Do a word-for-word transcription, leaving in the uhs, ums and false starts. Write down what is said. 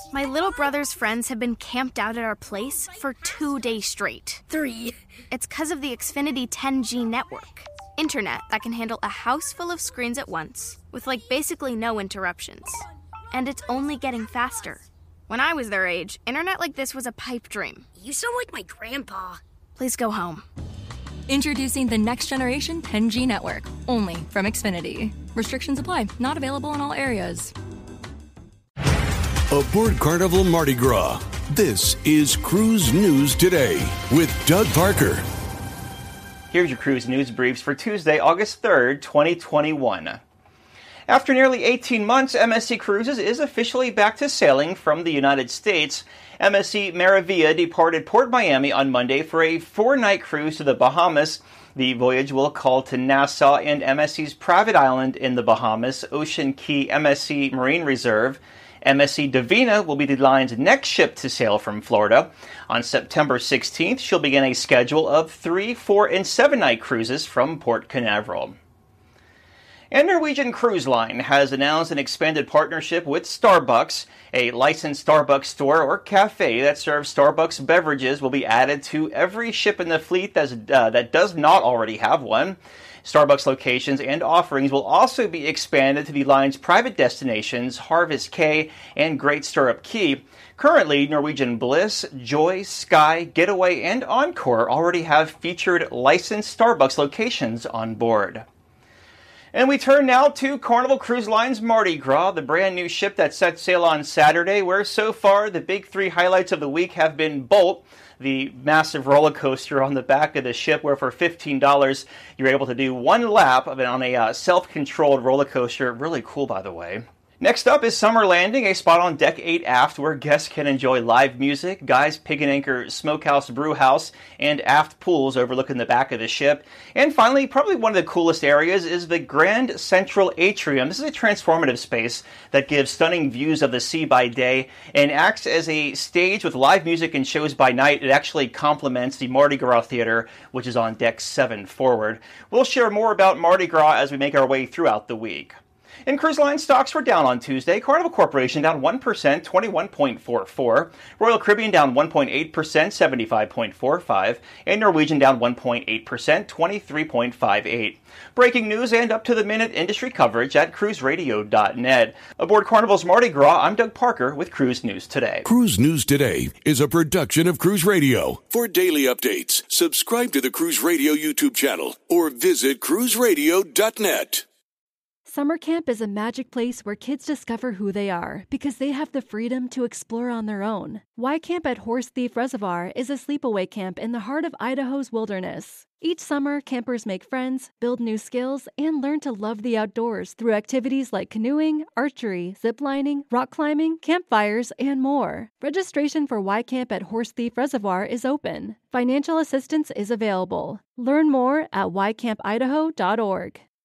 My little brother's friends have been camped out at our place for two days straight. Three. It's because of the Xfinity ten G network. Internet that can handle a house full of screens at once, with like basically no interruptions. And it's only getting faster. When I was their age, internet like this was a pipe dream. You sound like my grandpa. Please go home. Introducing the next generation ten G network, only from Xfinity. Restrictions apply, not available in all areas. Aboard Carnival Mardi Gras, this is Cruise News Today with Doug Parker. Here's your cruise news briefs for Tuesday, August third, twenty twenty-one. After nearly eighteen months, M S C Cruises is officially back to sailing from the United States. M S C Maravilla departed Port Miami on Monday for a four-night cruise to the Bahamas. The voyage will call to Nassau and M S C's private island in the Bahamas, Ocean Key M S C Marine Reserve. M S C Divina will be the line's next ship to sail from Florida. On September sixteenth, she'll begin a schedule of three, four, and seven-night cruises from Port Canaveral. And Norwegian Cruise Line has announced an expanded partnership with Starbucks. A licensed Starbucks store or cafe that serves Starbucks beverages will be added to every ship in the fleet that's, uh, that does not already have one. Starbucks locations and offerings will also be expanded to the line's private destinations, Harvest Caye and Great Stirrup Cay. Currently, Norwegian Bliss, Joy, Sky, Getaway, and Encore already have featured licensed Starbucks locations on board. And we turn now to Carnival Cruise Line's Mardi Gras, the brand new ship that set sail on Saturday, where so far the big three highlights of the week have been Bolt, the massive roller coaster on the back of the ship, where for fifteen dollars you're able to do one lap of it on a uh, self-controlled roller coaster. Really cool, by the way. Next up is Summer Landing, a spot on Deck eight aft where guests can enjoy live music, Guy's Pig and Anchor Smokehouse Brewhouse, and aft pools overlooking the back of the ship. And finally, probably one of the coolest areas is the Grand Central Atrium. This is a transformative space that gives stunning views of the sea by day and acts as a stage with live music and shows by night. It actually complements the Mardi Gras Theater, which is on Deck seven forward. We'll share more about Mardi Gras as we make our way throughout the week. And cruise line stocks were down on Tuesday. Carnival Corporation down one percent, twenty-one point four four. Royal Caribbean down one point eight percent, seventy-five point four five. And Norwegian down one point eight percent, twenty-three point five eight. Breaking news and up-to-the-minute industry coverage at cruise radio dot net. Aboard Carnival's Mardi Gras, I'm Doug Parker with Cruise News Today. Cruise News Today is a production of Cruise Radio. For daily updates, subscribe to the Cruise Radio YouTube channel or visit cruise radio dot net. Summer camp is a magic place where kids discover who they are because they have the freedom to explore on their own. Y Camp at Horse Thief Reservoir is a sleepaway camp in the heart of Idaho's wilderness. Each summer, campers make friends, build new skills, and learn to love the outdoors through activities like canoeing, archery, ziplining, rock climbing, campfires, and more. Registration for Y Camp at Horse Thief Reservoir is open. Financial assistance is available. Learn more at y camp idaho dot org.